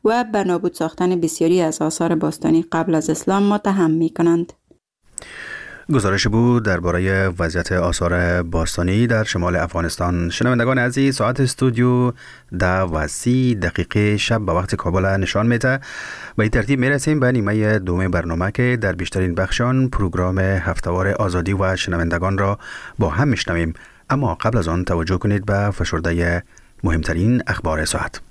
و به نابود ساختن بسیاری از آثار باستانی قبل از اسلام متهم می کنند. گزارش بود درباره وضعیت آثار باستانی در شمال افغانستان. شنوندگان عزیز، ساعت استودیو 10:30 شب به وقت کابل نشان میده. به این ترتیب میرسیم به نیمه دوم برنامه که در بیشترین بخشان پروگرام هفتهوار آزادی و شنوندگان را با هم میشنویم. اما قبل از آن توجه کنید به فشرده مهمترین اخبار ساعت.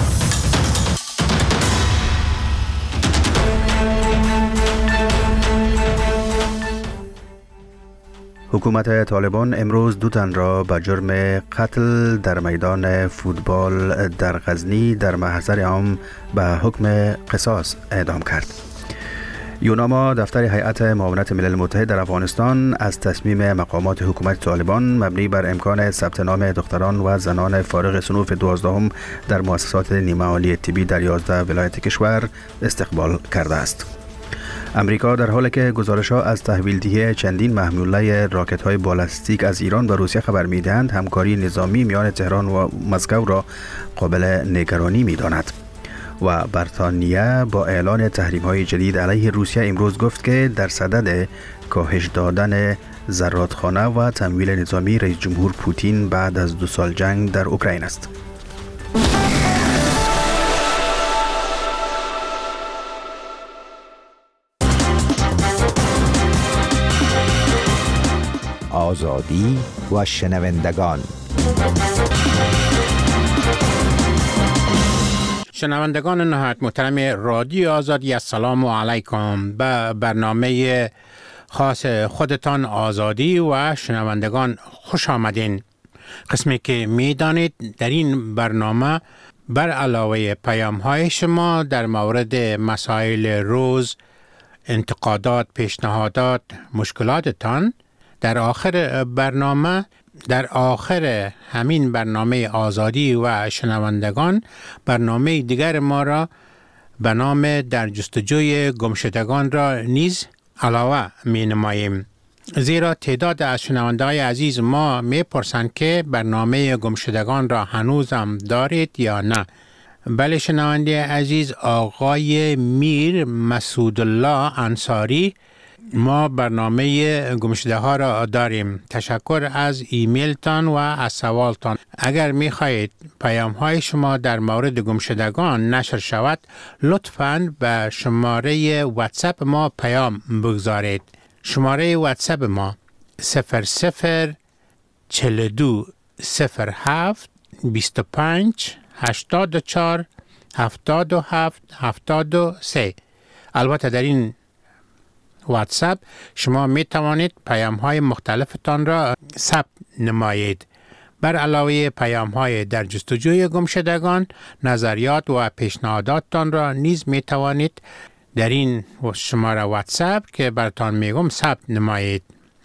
حکومت طالبان امروز 2 تن را به جرم قتل در میدان فوتبال در غزنی در محضر عام به حکم قصاص اعدام کرد. یوناما دفتر هیئت معاونت ملل متحد در افغانستان از تصمیم مقامات حکومت طالبان مبنی بر امکان ثبت نام دختران و زنان فارغ صنوف 12 در مؤسسات نیمه عالی طبی در 11 ولایت کشور استقبال کرده است. امریکا در حالی که گزارش‌ها از تحویل‌دهی چندین محموله راکت‌های بالستیک از ایران و روسیه خبر می‌دهند، همکاری نظامی میان تهران و مسکو را قابل نگرانی می‌داند. و بریتانیا با اعلان تحریم‌های جدید علیه روسیه امروز گفت که در صدد کاهش دادن زرادخانه و تمویل نظامی رئیس جمهور پوتین بعد از 2 سال جنگ در اوکراین است. آزادی و شنوندگان. شنوندگان نهایت محترم رادیو آزادی، السلام علیکم. به برنامه خاص خودتان آزادی و شنوندگان خوش آمدین. قسمی که می دانید در این برنامه بر علاوه پیام های شما در مورد مسائل روز، انتقادات، پیشنهادات، مشکلاتتان، در آخر همین برنامه آزادی و شنوندگان برنامه دیگر ما را به نام در جستجوی گمشدگان را نیز علاوه می نماییم. زیرا تعداد از شنونده‌های عزیز ما می پرسند که برنامه گمشدگان را هنوز هم دارید یا نه. بله شنونده عزیز، آقای میر مسعود الله انصاری، ما برنامه گمشده ها را داریم. تشکر از ایمیلتان و از سوالتان. اگر می خواهید پیام های شما در مورد گمشدگان نشر شود، لطفاً به شماره واتساپ ما پیام بگذارید. شماره واتساپ ما 00 42 07 25 84 77 73. البته در این واتساپ شما می توانید پیام های مختلفتان را ثبت نمایید. بر علاوه پیام های در جستجوی گمشدگان، نظریات و پیشنهاداتتان را نیز می توانید در این شماره واتساپ که براتان میگم ثبت نمایید.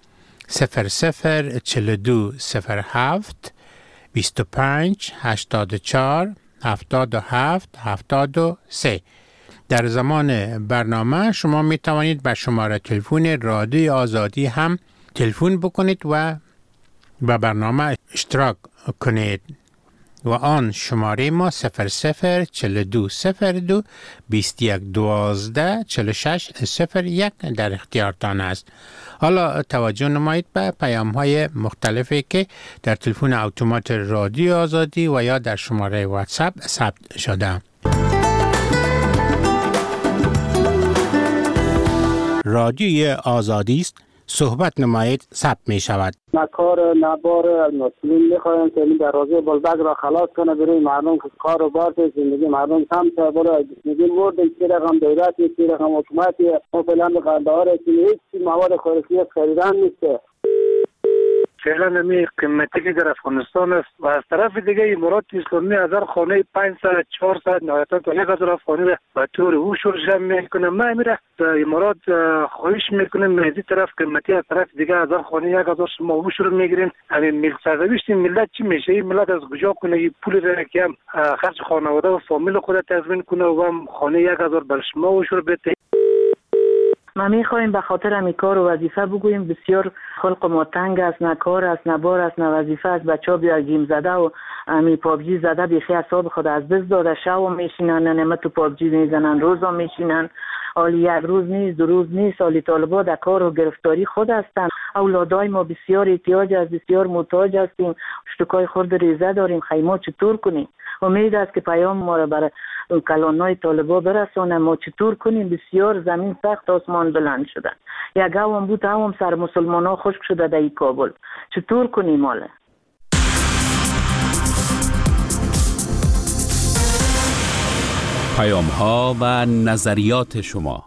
00 42 07 25 84 77 73. در زمان برنامه شما می توانید به شماره تلفن رادیو آزادی هم تلفن بکنید و به برنامه اشتراک کنید و آن شماره ما 00 42 02 21 12 46 01 در اختیارتان است. حالا توجه نمایید به پیام های مختلفی که در تلفن اتومات رادیو آزادی و یا در شماره واتساپ ثبت شده. رادیوی آزادی است، صحبت نمایید، ثبت می شود. کار نبار مسئولین میخوایم که این درازه بلبگ را خلاص کنه برای مردم که کار و بار زندگی مردم کم شه. برای میگیم مردم چی رقم دولتی، چی رقم حکومتی، ما فعلا به قندهار هیچ مواد خوراکی خریدن نیست. فعلا نمی قیمتی که در افغانستان است و از طرف دیگه امارات اسلامی از هر خانه 500 400 نهایتا تا 1000 افغانی را به طور اوشور جمع میکنه. ما میره امارات خواهش میکنیم از این طرف قیمتی، از طرف دیگه از هر خانه 1000 شما اوشور میگیرین. همین ملت سرنوشت ملت چی میشه؟ این ملت از کجا کنه این پول را که هم خرج خانواده و فامیل خود تضمین کنه و هم خانه 1000 بر شما اوشور بده؟ ما میخوایم به خاطر همی کار و وظیفه بگوییم بسیار خلق ما تنگ است، نه کار است، نه بار است، نه وظیفه است. بچه‌ها بیا گیم زده و همی پابجی زده بیخی اعصاب خود از دست داده، شب میشینن نمه تو پابجی میزنن، روزا میشینن، حالی یک روز نیست، 2 روز نیست، حالی طالبا در کار و گرفتاری خود هستند. اولادای ما بسیار احتیاج است، بسیار محتاج هستیم، اشتکای خورد ریزه داریم، خیمه چطور کنیم؟ امید است که پیام ما را برای کلانای طالبا برسانه. ما چطور کنیم؟ بسیار زمین سخت، آسمان بلند شده. یک هم بود هم سر مسلمان ها خشک شده در کابل. چطور کنیم حالا؟ پیام ها و نظریات شما.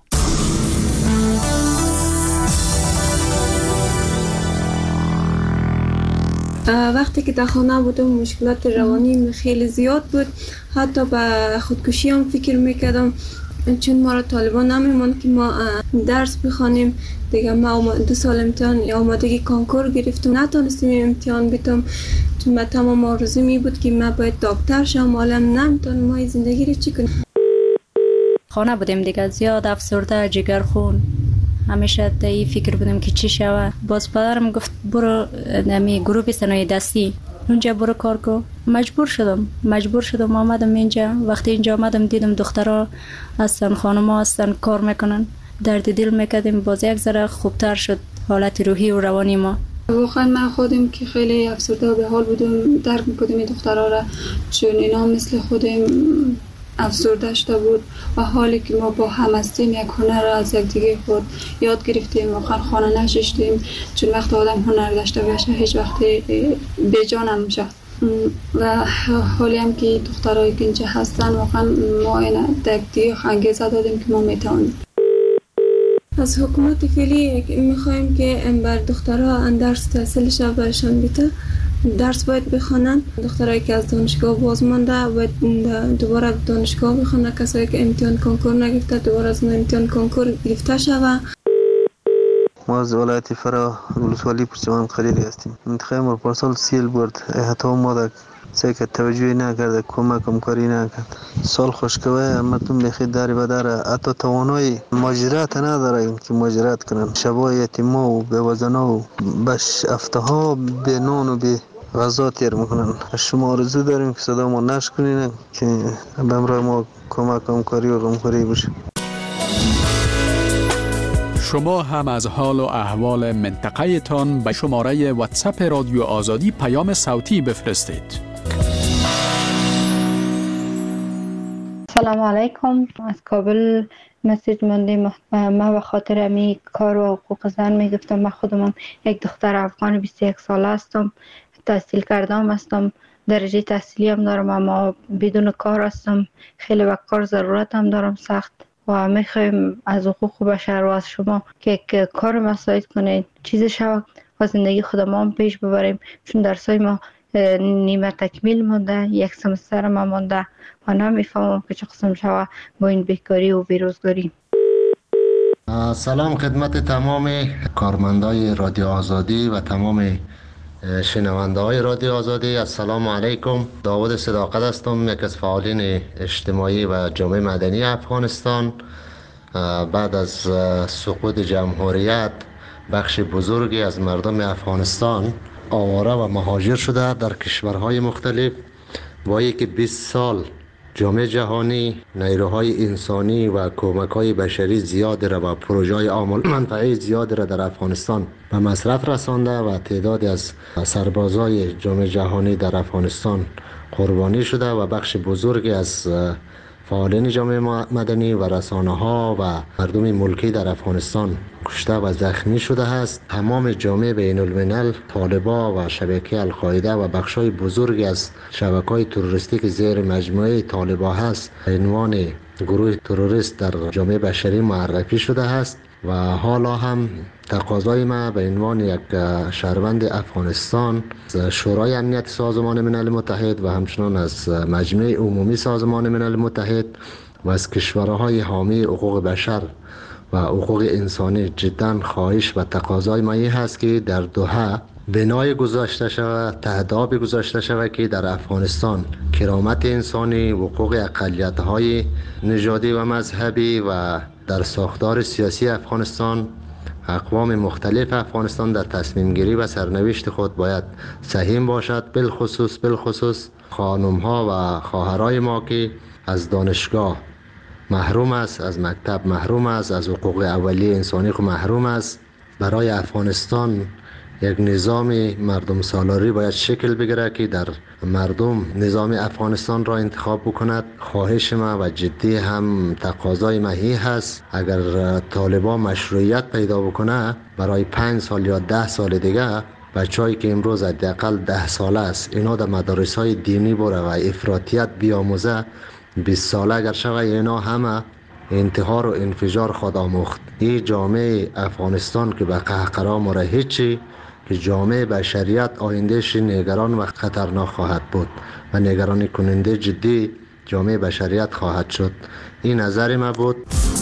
وقتی که در خانه بودم مشکلات روانی خیلی زیاد بود، حتی به خودکشی هم فکر میکردم، چون ما را طالبان نمیموند که ما درس بخوانیم. دیگه ما 2 سال امتحان آمادگی کنکور گرفتم، نتونستیم امتحان بدم، چون من تمام آرزو می بود که من باید دکتر شم، حالا نمیتونم. ما زندگی رو چی کنیم؟ خانه بودیم دیگه، زیاد افسرده، جگرخون، همیشه در این فکر بودم که چی شود. باز پدرم گفت برو نمی گروه صنایع دستی اونجا برو کار کن. مجبور شدم آمدم اینجا. وقتی اینجا آمدم دیدم دخترها هستن، خانم‌ها هستن، کار میکنن، درد دل میکردیم. باز یک ذره خوبتر شد حالت روحی و روانی ما. واقعا من خودم که خیلی افسرده و به حال بودم، درک می‌کردم این دخترها را، چون اینا مثل خودم افسرده شده بود و حالی که ما با هم هستیم یک هنر را از یکدیگه خود یاد گرفتیم. واقعا خانه نشستیم، چون وقت آدم هنر داشته باشه هیچ وقت بی‌جان نمیشه. و حالی هم که دخترایی که اینجا هستن، واقعا ما این یکدیگه انگیزه دادیم که ما میتونیم. از حکومت فعلی میخوایم که بر دخترها درس تحصیلش برشان بده، درس باید بخونن. دخترایی که از دانشگاه باز مانده باید دوباره دانشگاه بخونن. کسایی که امتحان کنکور نگرفته دوباره از امتحان کنکور گرفته شوه. ما از ولایت فرا ولسوالی پرچمان خلیلی هستیم. منطقه ما پارسال سیل برد، حتی ما در که توجهی نکرده، کمک کاری نکرد. سال خشکوه مردم بخی داری و داره، حتی توانایی ماجرات نداره که ماجرات کنن. شبای یتیما و بیوزنا و بش افتها به نان و به غذا تیر میکنن. شما آرزو داریم که صدا ما نشکنین، که به امرای ما کمک کاری و غمخوری بشه. شما هم از حال و احوال منطقه تان به شماره واتساپ رادیو آزادی پیام صوتی بفرستید. سلام علیکم، از کابل مسیج ماندیم. من به خاطر امی کار و حقوق زن میگفتم. من خودم یک دختر افغان 21 ساله هستم، تحصیل کردم هستم، درجه تحصیلی هم دارم، اما بدون کار هستم. خیلی به کار ضرورت هم دارم سخت و میخوایم از حقوق بشر و از شما که کار مساعد کنید، چیز شود و زندگی خودمان هم پیش ببریم، چون درسای ما نیمه تکمیل مونده، یک سمستر ما مونده و نمیفهمم که چه قسم شود با این بیکاری و بیروزگاری. سلام خدمت تمام کارمندای رادیو آزادی و تمام شنونده های رادیو آزادی. السلام علیکم. داود صداقت هستم، یک از فعالین اجتماعی و جامعه مدنی افغانستان. بعد از سقوط جمهوریت بخش بزرگی از مردم افغانستان آواره و مهاجر شده در کشورهای مختلف. با اینکه 20 سال جامعه جهانی نیروهای انسانی و کمک‌های بشری زیاد را و پروژه‌های عامل منفعه زیاد را در افغانستان به مصرف رسانده و تعدادی از سربازای جامعه جهانی در افغانستان قربانی شده و بخش بزرگی از فعالین جامعه مدنی و رسانه‌ها و مردم ملکی در افغانستان کشته و زخمی شده است. تمام جامعه بین الملل، طالبان و شبکه القاعده و بخشای بزرگی از شبکه‌های تروریستی که زیر مجموعه طالبان هست به عنوان گروه تروریست در جامعه بشری معرفی شده است و حالا هم تقاضای ما به عنوان یک شهروند افغانستان از شورای امنیت سازمان ملل متحد و همچنان از مجمع عمومی سازمان ملل متحد و از کشورهای حامی حقوق بشر و حقوق انسانی جدا خواهش و تقاضای ما این هست که در دوحه بنای گذاشته شود، تهداب گذاشته شود که در افغانستان کرامت انسانی، حقوق اقلیت‌های نژادی و مذهبی و در ساختار سیاسی افغانستان اقوام مختلف افغانستان در تصمیم گیری و سرنوشت خود باید سهیم باشد. بالخصوص خانم ها و خواهرای ما که از دانشگاه محروم است، از مکتب محروم است، از حقوق اولیه انسانی خود محروم است. برای افغانستان یک نظام مردم سالاری باید شکل بگیره که در مردم نظام افغانستان را انتخاب بکند. خواهش ما و جدی هم تقاضای مهی هست اگر طالبان مشروعیت پیدا بکنه برای 5 سال یا 10 سال دیگه بچه‌ای که امروز حداقل 10 ساله است اینا در مدارس‌های دینی بره و افراطیت بیاموزه، 20 ساله اگر شوه اینا همه انتحار و انفجار خود آموخت. این جامعه افغانستان که به قهقرا مره هیچی، که جامعه بشریت آیندهش نگران و خطرناک خواهد بود و نگرانی کننده جدی جامعه بشریت خواهد شد. این نظر ما بود.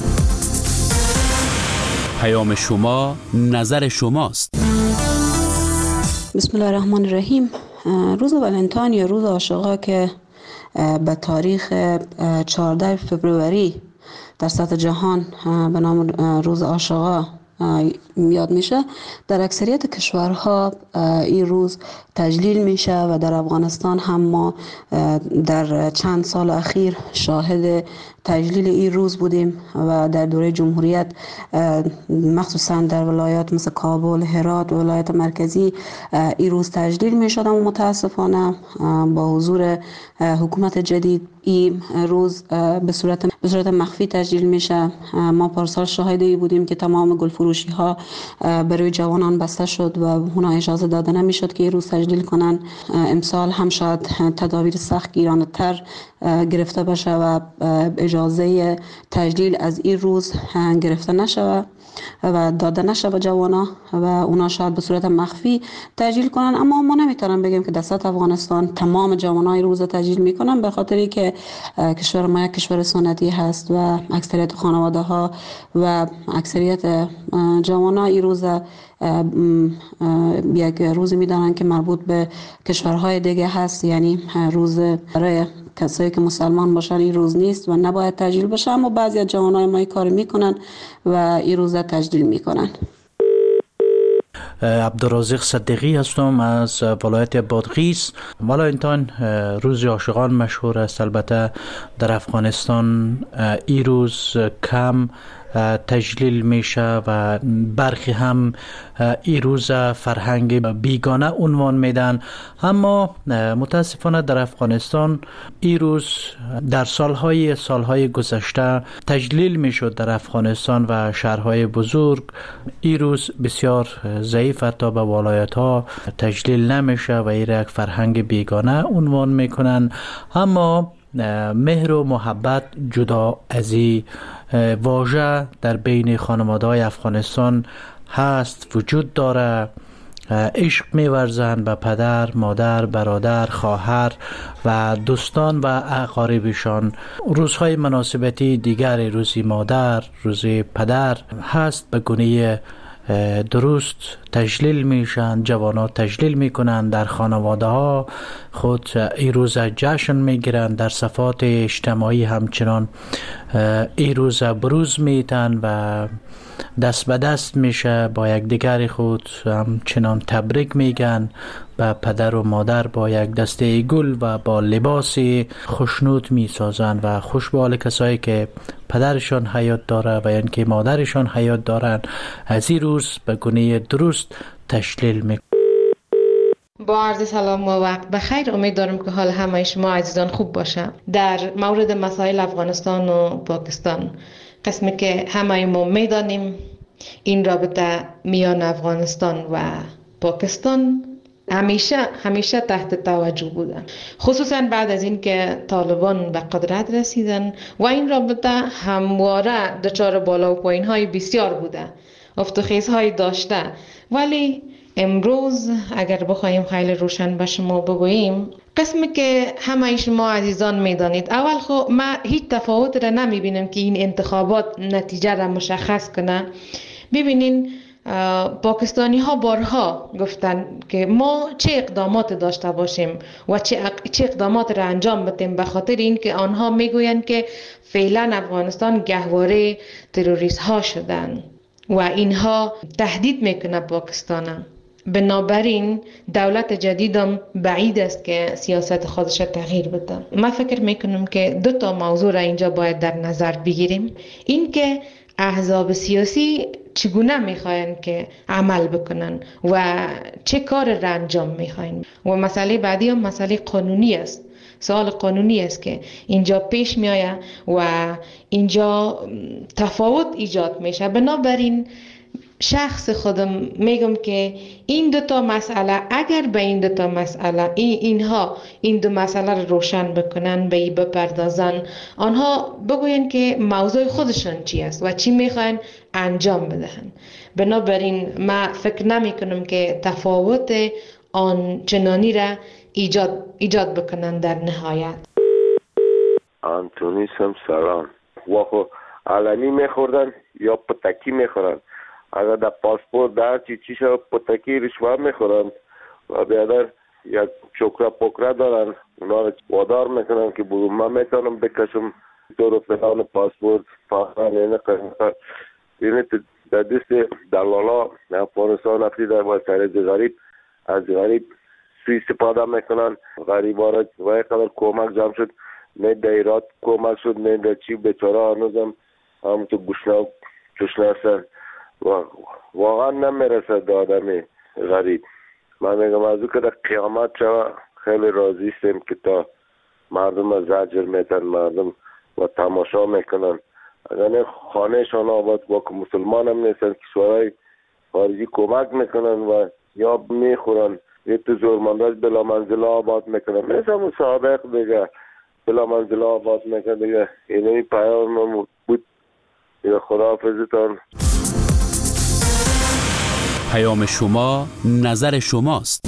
پیام شما نظر شماست. بسم الله الرحمن الرحیم. روز ولنتاین یا روز عاشقا که به تاریخ 14 فوریه در سطح جهان به نام روز عاشقا یاد میشه، در اکثریت کشورها این روز تجلیل میشه و در افغانستان هم ما در چند سال اخیر شاهد تجلیل این روز بودیم و در دوره جمهوریت مخصوصا در ولایات مثل کابل، هرات و ولایت مرکزی این روز تجلیل میشد، و متاسفانه با حضور حکومت جدید این روز به صورت مخفی تجلیل میشه. ما پارسال شاهدی بودیم که تمام گلفروشی ها برای جوانان بسته شد و اونا اجازه داده نمیشد که این روز تجلیل کنن. امسال هم شاید تدابیر سخت گیرانه تر گرفته بشه و اجازه تجلیل از این روز گرفته نشه و داده نشه به جوانا و اونا شاید به صورت مخفی تجلیل کنن. اما ما نمیتونم بگیم که در سطح افغانستان تمام جوانای روز تجلیل میکنن، به خاطری که کشور ما یک کشور سنتی هست و اکثریت خانواده ها و اکثریت جوانای این روز یک روزی میدانن که مربوط به کشورهای دیگه هست، یعنی روز برای کسایی که مسلمان باشن این روز نیست و نباید تجلیل بشه، اما بعضی از جوانای ما این کار میکنن و این روز تجلیل میکنن. عبدالرازق صدیقی هستم از ولایت بادغیس. ولنتاین روز عاشقان مشهور است. البته در افغانستان این روز کم تجلیل میشه و برخی هم این روز فرهنگ بیگانه عنوان میدن، اما متاسفانه در افغانستان این روز در سالهای گذشته تجلیل میشد. در افغانستان و شهرهای بزرگ این روز بسیار ضعیف تا به ولایت ها تجلیل نمیشه و این یک فرهنگ بیگانه عنوان میکنن. اما مهر و محبت جدا از این واژه در بین خانواده‌های افغانستان هست، وجود داره. عشق می‌ورزند به پدر، مادر، برادر، خواهر و دوستان و اقاربشان. روزهای مناسبتی دیگر، روزی مادر، روزی پدر هست، به گونه درست تجلیل میشن. جوانان تجلیل میکنن، در خانواده ها خود این روز جشن میگیرن، در صفات اجتماعی همچنان این روز بروز میتن و دست به دست میشه با یک دیگر خود همچنان تبریک میگن به پدر و مادر، با یک دسته گل و با لباس خوشنود میسازن و خوشبال کسایی که پدرشان حیات داره و یعنی که مادرشان حیات دارن از این روز به گونه درست تجلیل میکنن. با عرض سلام و وقت بخیر. امید دارم که حال همه شما عزیزان خوب باشه. در مورد مسائل افغانستان و پاکستان، قسمی که همه ما میدانیم این رابطه میان افغانستان و پاکستان همیشه تحت توجه بودن، خصوصا بعد از اینکه طالبان به قدرت رسیدن و این رابطه همواره دچار بالا و پایین های بسیار بوده، افت و خیزهای داشته. ولی امروز اگر بخوایم خیلی روشن به شما بگوییم، قسمی که همه شما عزیزان میدانید، اول خب ما هیچ تفاوت را نمیبینم که این انتخابات نتیجه را مشخص کنه. ببینین پاکستانی ها بارها گفتن که ما چه اقدامات داشته باشیم و چه اقدامات را انجام بدیم، به خاطر اینکه آنها میگویند که فعلا افغانستان گهواره تروریست ها شدن و اینها تهدید میکنه پاکستان. بنابراین دولت جدیدم بعید است که سیاست خودش تغییر بده. من فکر میکنم که دو تا موضوع را اینجا باید در نظر بگیریم. این که احزاب سیاسی چگونه میخواین که عمل بکنن و چه کار را انجام میخواین، و مسئله بعدی هم مسئله قانونی است. سوال قانونی است که اینجا پیش میآید و اینجا تفاوت ایجاد میشه. بنابراین شخص خودم میگم که این دو تا مسئله، اگر به این دو تا مسئله اینها این دو مسئله رو روشن بکنن، به بپردازن، آنها بگوین که موضوع خودشان چی است و چی میخواین انجام بدهن. بنابراین من فکر نمی کنم که تفاوت آن چنانی را ایجاد بکنن در نهایت. آنتونی سلام. واخو علنی میخوردن یا پتکی میخورن؟ اگر در پاسپورت در چیزی پتکی رشوه میخورن و بیادر یک چکره پکره دارن، اونا رو وادار میکنن که برو من میتونم بکشم دور فلان پاسپورت فاقان اینه قرمه اینه در دست دلالا افغانستان افری در وسایل غریب از غریب سوی استفاده میکنن. غریب ها را و اینقدر کمک جمع شد، نه در ایراد کمک شد نه در چی، بیچاره هنوزم همونطور گشنه هستن و واقعا نمیرسد به آدمی غریب. من میگم از او که در قیامت شوه خیلی راضی استیم که تا مردم زجر میتن، مردم و تماشا میکنن. اگر خانهشان آباد با که مسلمان هم نیستن، کشورهای خارجی کمک میکنن و یا میخورن یه تو زورمنداش بلا منزله آباد میکنن، مثل همون سابق دیگه بلا منزله آباد میکنن دیگه. اینه پیام بود دیگه. خداحافظتان. پیام شما نظر شماست.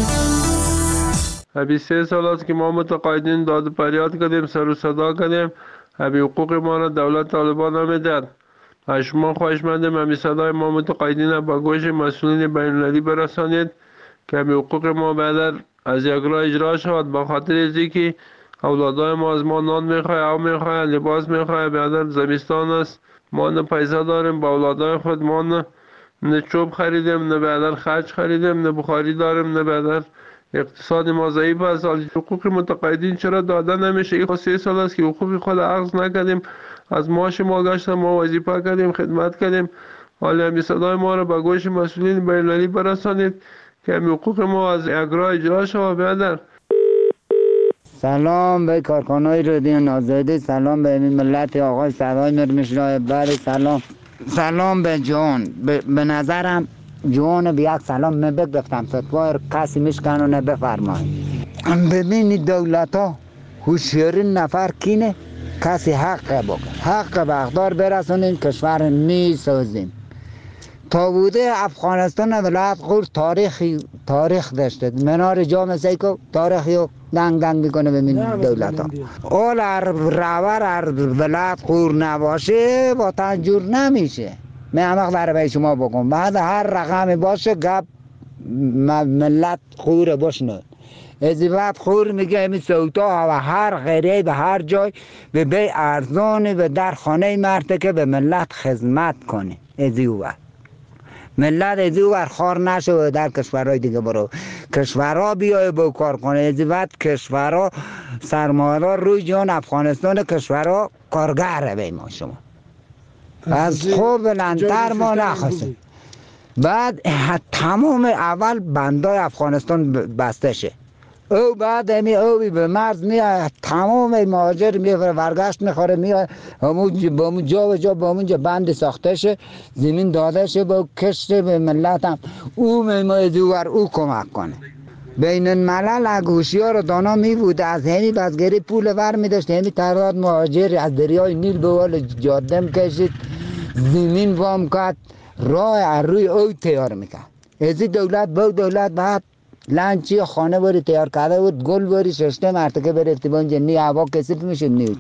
23 سال است که ما متقاعدین داد و فریاد کردیم، سر و صدا کردیم، همین حقوق ما را دولت طالبان نمیداد. از شما خواهشمندیم همین صدای ما متقاعدین با گوش مسئولین بین‌المللی برسانید که همین حقوق ما بعد از یک راه اجرا شود. به خاطر اینکه اولادای ما از ما نان میخواه، آب میخواه، لباس میخواه. بعد زمستان است، ما نه پیسه داریم با اولادای خود، ما نه چوب خریدیم، نه بعدر خرج خریدیم، نه بخاری داریم، نه بعدر اقتصاد ما ضعیف است. حقوق متقاعدین چرا داده نمیشه؟ این 3 سال است که حقوق خود اخذ نکردیم، از معاش ما گشتیم، ما وظیفه کردیم، خدمت کردیم. حالا همین صدای ما را به گوش مسئولین بین‌المللی برسانید که همین حقوق ما از اجرا اجرا شود. بعدر سلام به کارکنای رادیو آزادی، سلام به ملت آقای سرای مرمشرای بر، سلام به جون. به نظرم جون به یک سلام بگفتم ستوار کسی میشکنونه بفرمایید. ببینید دولت ها هوشیاری نفر کینه، کسی حق بکن، حق به اقدار برسونین، کشور میسازیم. تا بوده افغانستان ولایت غور تاریخ داشته، منار جامعه سیکو تاریخیو دنگ میکنه به من دولت ها. اول رور ولایت غور نباشه با تنجور نمیشه. من همه برای شما بگم، بعد هر رقم باشه گپ ملت غور باشنه. از بعد خور میگه امی سوتا و هر غیره به هر جای به بی ارزانی و در خانه مرده که به ملت خدمت کنه. از او ملت از او خار نشه و در کشورهای دیگه برو کشورها بیای با کار کنه. از بعد کشورها سرمایه‌ها روی جان افغانستان کشورها کارگر به ما شما از خوب بلندتر ما نخواستیم. بعد تمام اول بندای افغانستان بسته شه، او بعد او به مرز میاد، تمام مهاجر میفره ورگشت میخوره میاد همون جا و جا با اونجا بند ساخته شه، زمین داده شه با کشت به ملت هم او میمایدوور او کمک کنه. بین الملل اگوشی ها رو دانا می بود، از همی بزگری پول ور می داشت، همی تعداد مهاجر از دریای نیل به وال جاده کشید، زمین وام کرد، راه روی او تیار میکرد. از دولت با دولت بعد لنچی خانه باری تیار کرده بود، گل باری ششته مرتکه برفتی با اونجا نی هوا کسیف میشه نیوچ.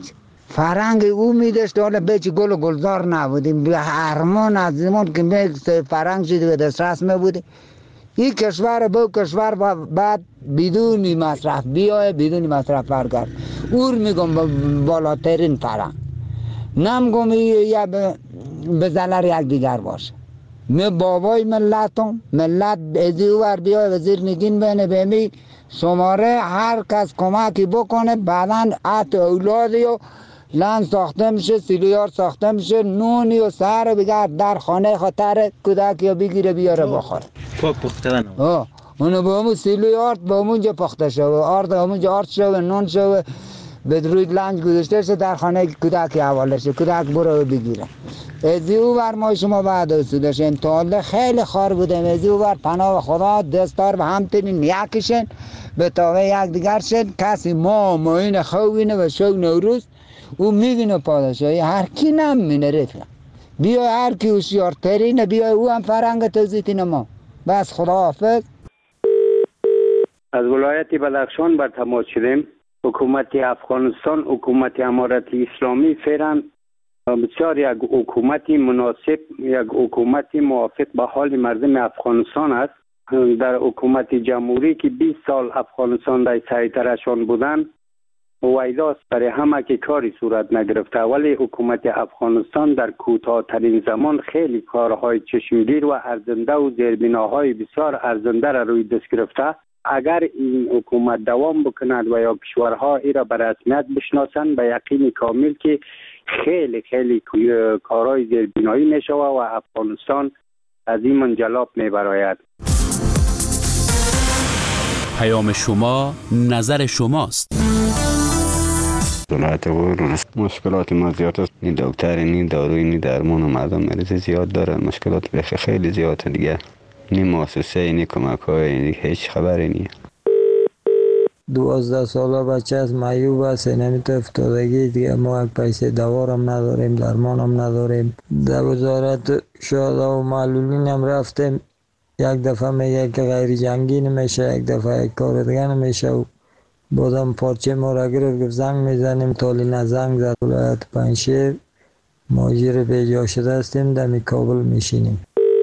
فرنگ او میداشت حالا بچی گل و گلزار نبودیم به هرمان از زمان که فرنگ شدی به دسترس میبودیم. این کشور با کشور بعد بدون مصرف بیای بدون مصرف برگرد اور میگم بالاترین فرنگ نمیگم یا به ضرر یک دیگر باشه. من بابای ملتم ملت ازیور بیای وزیر نگین بینه بمی شماره هر کس کمکی بکنه بعدن ات اولادی و لن ساخته میشه سیلیار ساخته میشه نونی و سر بگرد در خانه خاطر کودکی بگیره بیاره بخوره پاک پخته اونو با همون سیلیار با همونجا پخته شده آرد همونجا آرد شده نون شده به روی لنج گذاشته شده در خانه کودکی حواله شده کودک برو بگیره. ازیو بر ما شما بعد رسیدش انتحاله خیلی خار بودیم ازیو بر پناه خدا دستار به همتنین یکشن به تاوه یک دیگر شد کسی ما این خوینه و شو نوروز او میگینه پادشاهی هر کی نمینه رفیق بیای هر کی هوشیارترینه بیای او هم فرنگ توزیتین ما بس خدا حافظ. از ولایت بدخشان بر تماس شدیم. حکومت افغانستان حکومت امارت اسلامی فعلا بسیار یک حکومت مناسب یک حکومت موافق به حال مردم افغانستان است. در حکومت جمهوری که 20 سال افغانستان در سیطره‌شان بودن وایداست برای همه که کاری صورت نگرفته ولی حکومت افغانستان در کوتاه‌ترین زمان خیلی کارهای چشمگیر و ارزنده و زیربناهای بسیار ارزنده را روی دست گرفته. اگر این حکومت دوام بکند و یا کشورها ای را به رسمیت بشناسند به یقین کامل که خیلی خیلی کارهای زیربنایی می شود و افغانستان از این منجلاب می براید. پیام شما نظر شماست. ولایت مشکلات ما زیاد است. این دکتر این دارو این درمان و مردم مریض زیاد دارن مشکلات بخی خیلی زیاده دیگه این مؤسسه این کمک های هیچ خبری نیست. 12 ساله بچه از معیوب است نمیتو افتادگی دیگه ما یک پیسه دوارم نداریم درمانم نداریم. در وزارت شهدا و معلولین هم رفتیم یک دفعه میگه که غیر جنگی نمیشه یک دفعه یک کار دیگه نمیشه و بازم پارچه ما را گرفت زنگ میزنیم تالی نه زنگ زد. ولایت پنجشیر مهاجر بیجا شده هستیم در کابل میشینیم.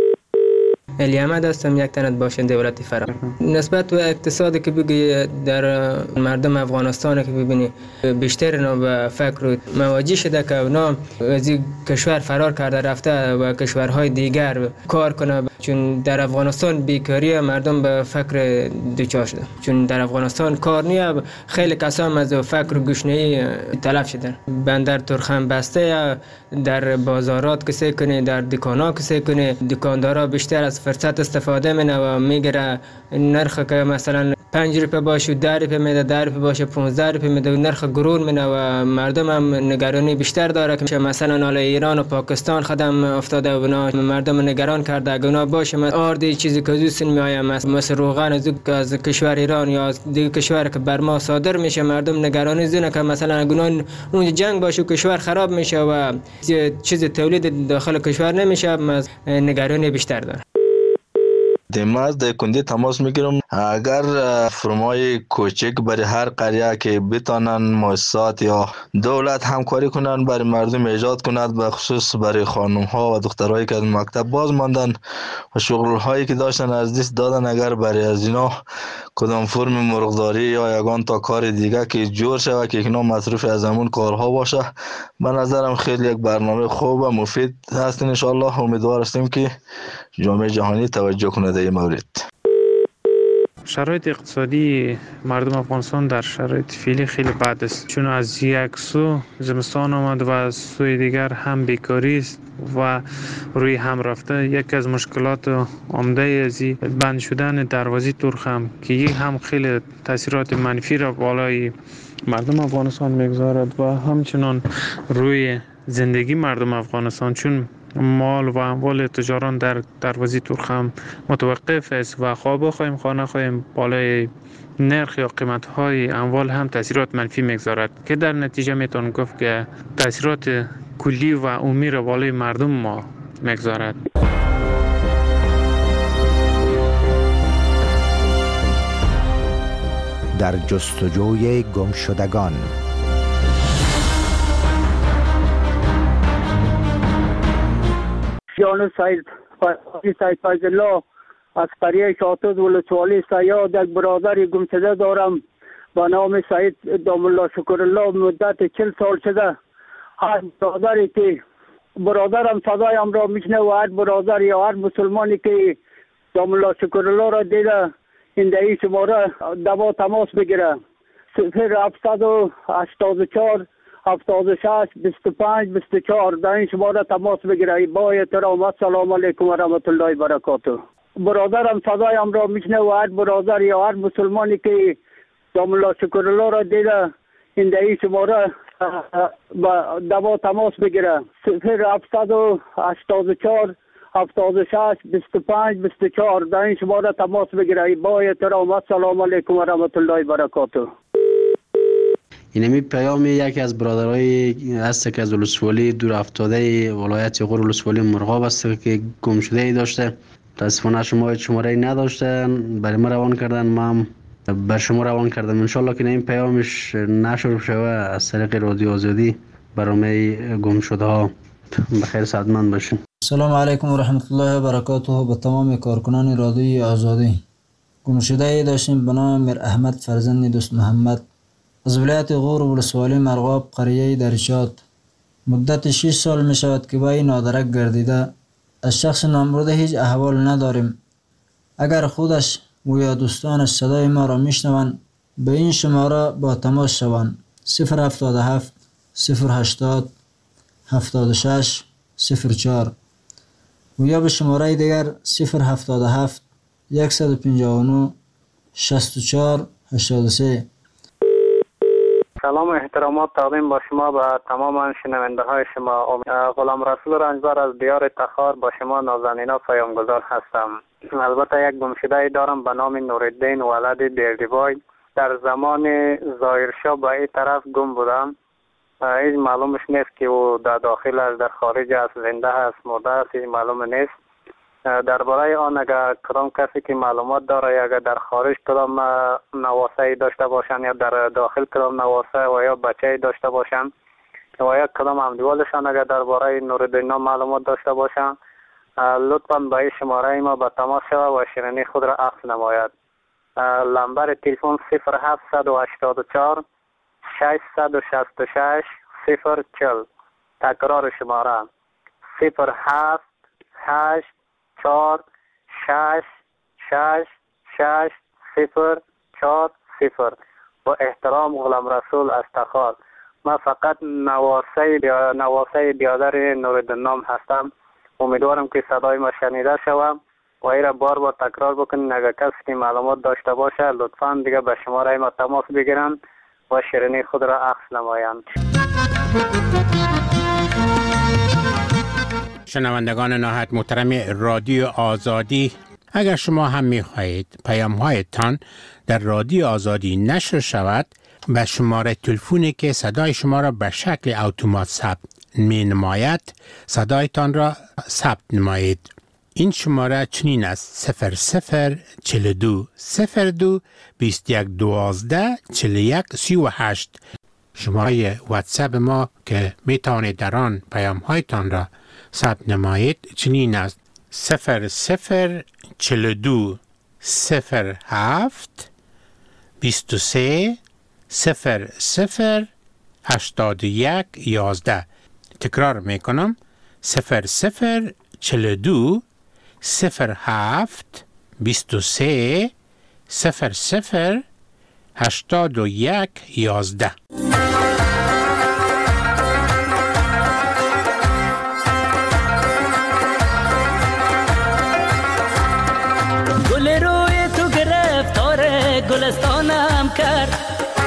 علی احمد هستم یک تنت باشنده ولایت فرا. نسبت به اقتصادی که بگی در مردم افغانستان که ببینی بیشتر اینا به فکر مواجه شده که اونا از کشور فرار کرده رفته و کشورهای دیگر کار کنه چون در افغانستان بیکاری مردم به فکر دوچار شده چون در افغانستان کار نیه خیلی کسان از فکر گشنه‌ای تلف شدن. بندر ترخم بسته در بازارات کسی کنه در دکانا کسی کنه دکاندارا بیشتر از فرصت استفاده منه و میگیره نرخ که مثلا 5 روپیه باشه 10 روپیه میده 10 روپیه باشه 15 روپیه میده نرخ گرون منه و مردم هم نگرانی بیشتر داره که مثلا حالا ایران و پاکستان خدم افتاده و مردم نگران کرده اگه اونا باشه آردی چیزی که زوسن میآید مثل روغن از کشور ایران یا دیگه کشور که بر ما صادر میشه مردم نگرانی زونه که مثلا اگه اون جنگ باشه و کشور خراب میشه و چیز تولید داخل کشور نمیشه نگرانی بیشتر داره. ما از کندی تماس میگیرم اگر فرمای کوچک برای هر قریه که بتانن مؤسسات یا دولت همکاری کنن برای مردم ایجاد کند به خصوص برای خانم ها و دخترایی که از مکتب باز ماندن و شغل هایی که داشتن از دست دادن اگر برای از اینا کدام فرم مرغداری یا یگان تا کار دیگه که جور شود که اینا مصروف از همون کارها باشه به نظرم خیلی یک برنامه خوب و مفید هست. ان شاء الله امیدوار هستیم که جامعه جهانی توجه کنه در این مورد. شرایط اقتصادی مردم افغانستان در شرایط فعلی خیلی بد است چون از یک سو زمستان آمد و از سوی دیگر هم بیکاری است و روی هم رفته. یکی از مشکلات عمده از بند شدن دروازه ترخم که یک هم خیلی تاثیرات منفی را بالای مردم افغانستان میگذارد و همچنان روی زندگی مردم افغانستان چون مال و اموال تجاران در دروازه ترخم متوقف است و خواه بخواهیم خواه نخواهیم بالای نرخ یا قیمت های اموال هم تاثیرات منفی میگذارد که در نتیجه میتون گفت که تاثیرات کلی و عمومی را بالای مردم ما میگذارد. در جستجوی گمشدگان جان سید فیض الله از قریه شاطد ولسوالی سیاد یک برادر گمشده دارم با نام سید دام الله شکر الله. مدت 40 سال شده هر برادری که برادرم صدایم را میشنه و هر برادر یا هر مسلمانی که دام الله شکر الله را دیده این دهی شماره دوا تماس بگیره 0784 76 25 24 در این شماره تماس بگیره. با احترام السلام علیکم و رحمت الله و برکاته. برادرم صدایم را میشنه و هر برادر یا هر مسلمانی که دام الله شکر الله را دیده این دهی شماره دوا تماس بگیره 0784 76 25 24 در این شماره تماس بگیره. با احترام السلام علیکم و رحمت الله و برکاته. اینمی پیام یکی از برادرای هست که از ولسوالی دور افتاده ولایت غور ولسوالی مرغاب است که گم شده ای داشته. متاسفانه شماره نداشته، برای ما روان کردن، ما هم بر شما روان کردم. انشالله که این پیامش نشر شوه از طریق رادیو آزادی برای گم شده ها. بخیر سعادتمند باشین. سلام علیکم و رحمت الله و برکاته. به تمام کارکنان رادیوی آزادی. گم شده ای داشتیم به نام میر احمد فرزند دوست محمد از ولایت غور ولسوالی مرغاب قریه درشات. مدت 6 سال می شود که با این نادرک گردیده. از شخص نامبرده هیچ احوال نداریم. اگر خودش و یا دوستانش صدای ما را میشنوند به این شماره با تماس شوند 077 080 76 04 و یا به شماره دیگر 077 159 64 83. سلام و احترامات تقدیم با شما به تمام شنونده های شما. غلام رسول رنجبر از دیار تخار با شما نازنینا پیامگذار هستم. البته یک گمشده دارم به نام نورالدین ولد دیردیبای. در زمان ظاهرشاه به این طرف گم بودم. هیچ معلومش نیست که او در داخل است، در خارج است، زنده است، مرده است، هیچ معلوم نیست. درباره آن اگر کدام کسی که معلومات داره یا اگر در خارج کدام نواسه داشته باشن یا در داخل کدام نواسه و یا بچه داشته باشن و یا کدام همدیوالشان اگر درباره نورالدین معلومات داشته باشن لطفاً به این شماره ما به تماس شود و شیرینی خود را عکس نماید. نمبر تلفن 0784 666 040. تکرار شماره 078 4 6 6 6 0 4 0. با احترام غلام رسول از تخار. من فقط نواسه بیادر نورالدین هستم. امیدوارم که صدای ما شنیده شوم و این را بار تکرار بکنین. اگر کسی که معلومات داشته باشه لطفاً دیگه به شماره ما تماس بگیرن و شیرینی خود را عکس نمایند. شنوندگان نهایت محترم رادیو آزادی، اگر شما هم می‌خواهید پیام‌هایتان در رادیو آزادی نشر شود، به شماره تلفنی که صدای شما را به شکل اتومات ثبت می‌نماید صدایتان را ثبت نمایید. این شماره چنین است: 0042 02 21 12 41 38. شماره واتساپ ما که میتوانید در آن پیام‌هایتان را ثبت نمایید چنین است: 0042 07 23 00 81 11. تکرار میکنم: 0042 07 23 00 81 11. گل روی تو گرفتار گلستانم کرد،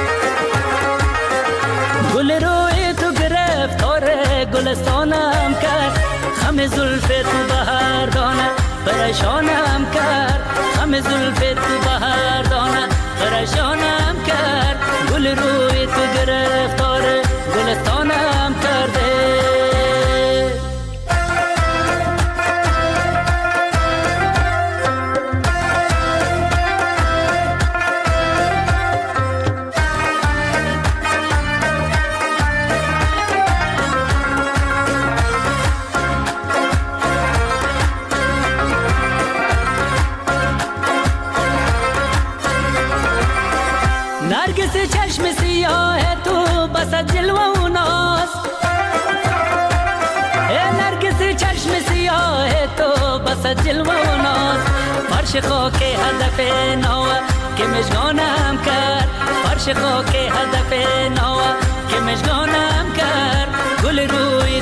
گل روی تو گرفتار گلستانم کرد، خم زلف تو بهر دانه پریشانم کرد، خم زلف تو بهر دانه پریشانم کرد، گل روی تو گرفتار گلستانم کرده. صد جلوه و ناز فرش خاک هدف نوه که مشگانم کرد فرش خاک هدف نوه که مشگانم کرد گل روی